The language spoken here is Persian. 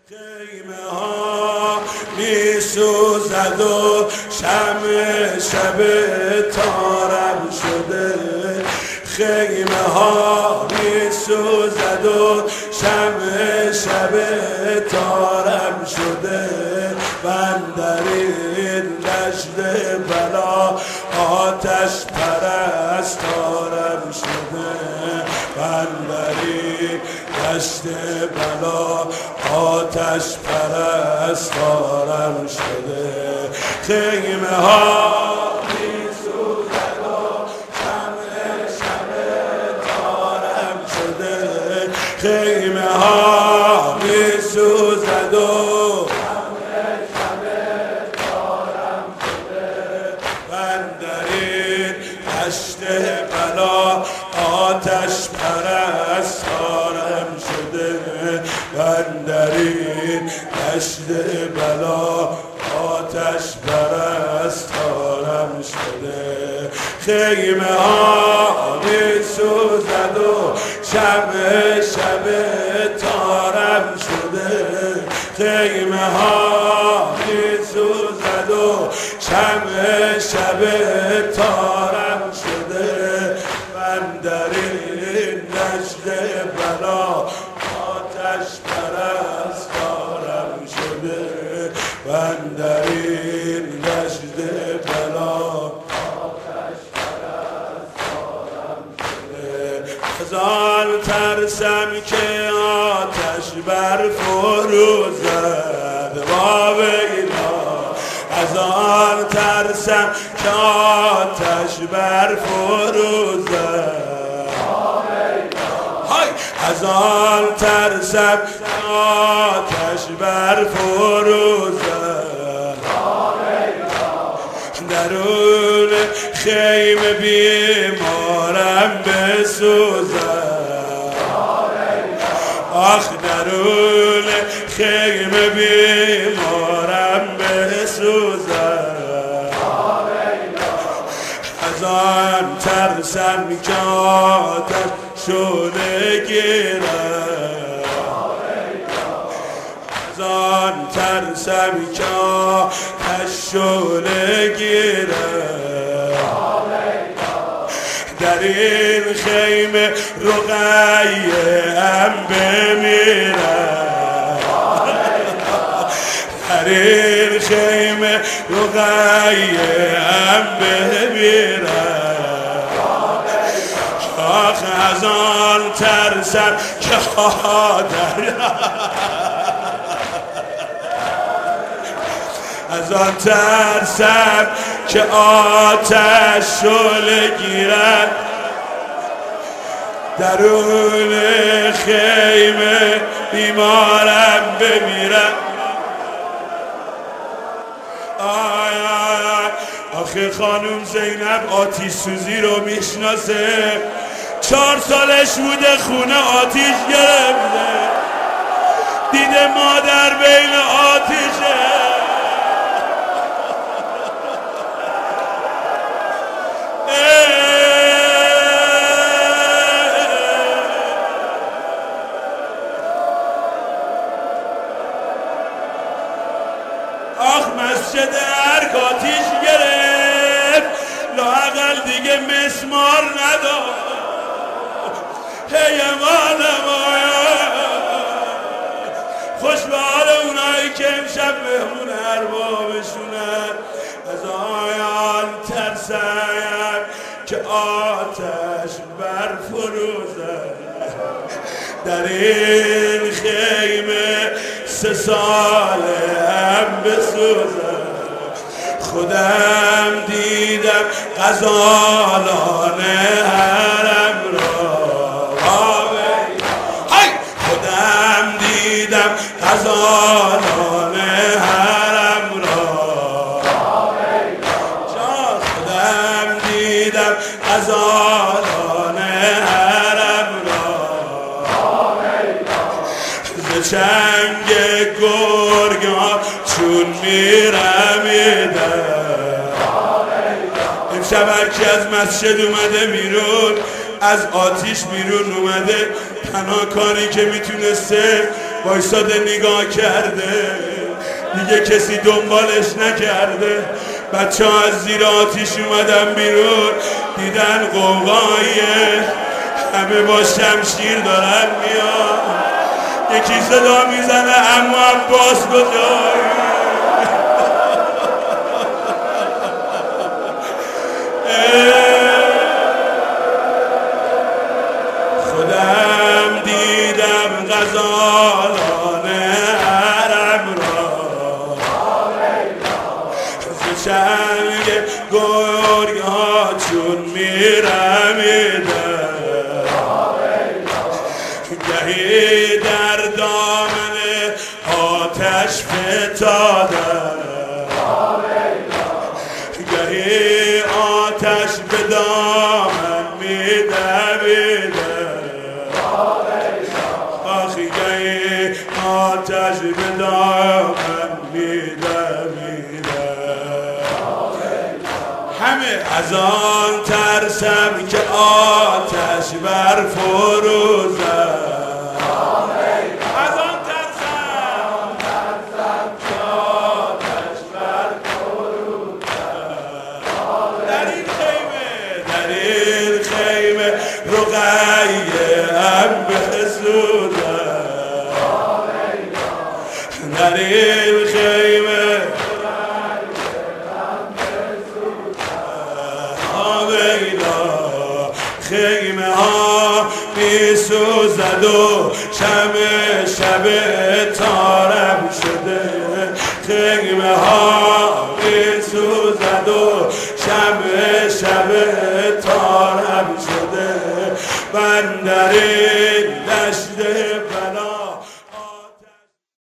خیمه ها می سوزد و شمع شب تارم شده. خیمه ها می سوزد و شمع شب تارم شده. من در این دشت بلا آتش پرستارم شده. من در این دشت بلا آتش پرستارم شده. خیمه ها می سوزد و شمع شب تارم شده. خیمه ها می سوزد و شمع شب تارم شده. من در این دشت بلا آتش پرستارم شده. من در این دشت بلا آتش پرستارم شده. خیمه ها می سوزد و شمع شب تارم شده. خیمه ها می سوزد و شمع شب تارم شده. من در این دشت بلا آتش پرستارم شده. من در این دشت بلا آتش پرستارم شده. از آن ترسم که آتش برفروزد با ویلا. از آن ترسم که آتش برفروزد. از آن ترسم که آتش برفروزد. درون خیمه بیمارم بسوزد. آخ درون خیمه بیمارم بسوزد. از آن ترسم که آتش شعله گیرد. از آن ترسم که آتش شعله گیرد. در این خیمه رقیه هم بمیرد. در این خیمه رقیه هم بمیرد. آخ از آن ترسم که از آن ترسم که آتش شعله گیرد. درون خیمه بیمارم بمیرد. آی آی آخه خانم زینب آتش سوزی رو میشناسه. 4 سالش بوده خونه آتیش گرفته. دیده مادر بین آتیشه. آخ مسجد ارک آتیش گرفت. لااقل دیگه مسمار نداشت. هی مالم خوش به حال اونایی که امشب مهمون اربابشونن. از آیان ترسم که آتش برفروزد. در این خیمه 3 ساله هم بسوزد. خودم دیدم غزالان حرم را. خودم دیدم غزالان حرم را. خودم دیدم غزالان حرم را. ز چنگ گرگان چون میرمیدن. امشب هرکی از مسجد اومده بیرون، از آتیش بیرون اومده، تنها کاری که میتونسته وایساده نگاه کرده، دیگه کسی دنبالش نکرده. بچه ها از زیر آتیش اومدن بیرون، دیدن قوقاییه، همه با شمشیر دارن میان. یکی صدا میزنه اما عباس کجایی؟ خودم دیدم غزالان عرب را، ز چنگ گرگ ها چون میرمیدن، گهی در دامن آتش فتادن، گهی آتش به دامن میدویدن، آخی گهی آتش به دامن میدویدن. همه از آن ترسم که آتش بر فروزم، از آن ترسم که آتش بر فروزم. در این خیمه رقیه ام بسوزم، در این خیمه خیمه ها می سوزد و شب تارم شده، خیمه ها می سوزد و شب تارم شده. من در